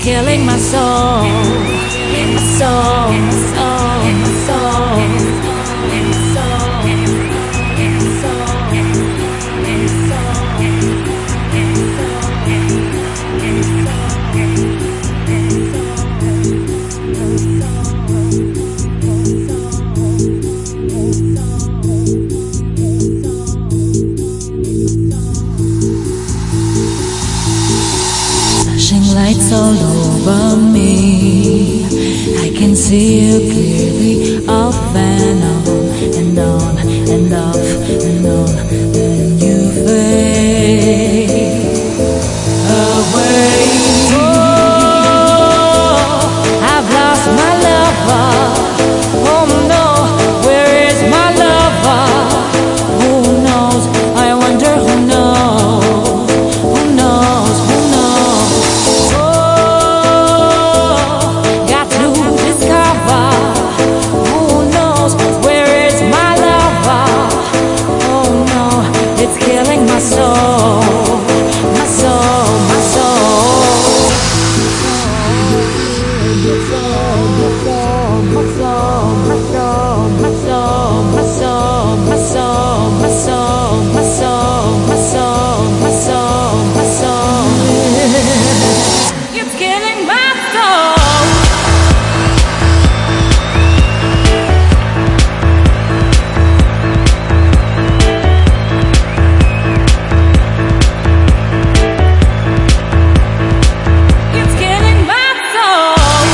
killing my soul, my soul, my soul, my soul, my soul, flashing lights all over me. I can see you clearly, off and on and on and off and on. Then you fade away. Oh, I've lost my lover. Oh no, where is my lover? Who knows? I wonder who knows. Who knows? Who knows? Oh, got to discover. Who knows? Where is my lover? Oh no, it's killing my soul, my soul, my soul. My soul, my soul, my soul, my soul, my soul, my soul, my soul, my soul, my soul, my soul, my soul, my soul. It's killing my soul. It's killing my soul.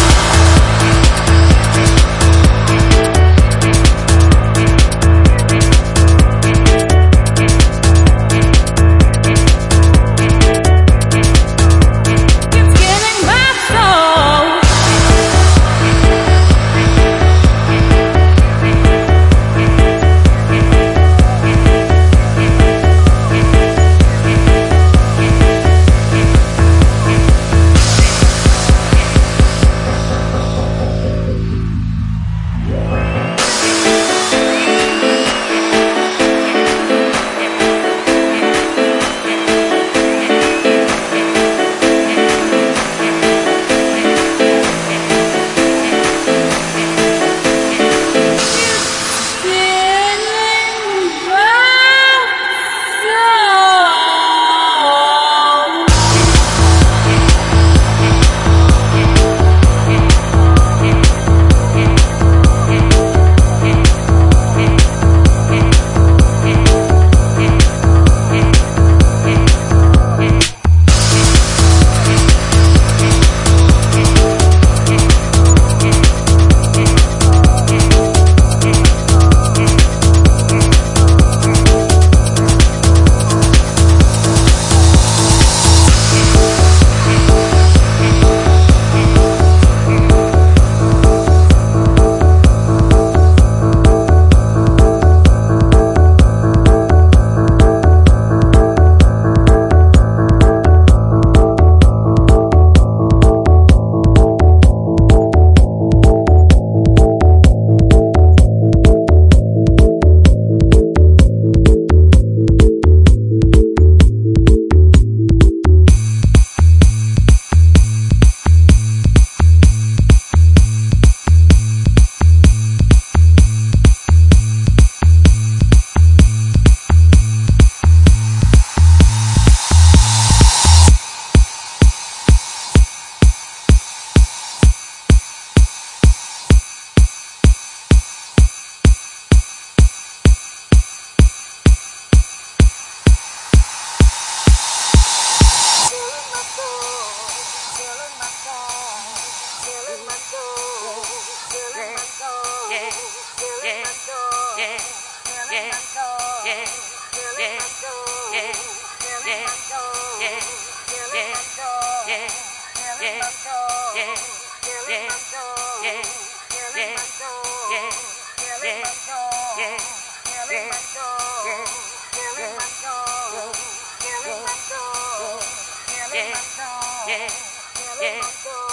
It's killing my soul. Yeah.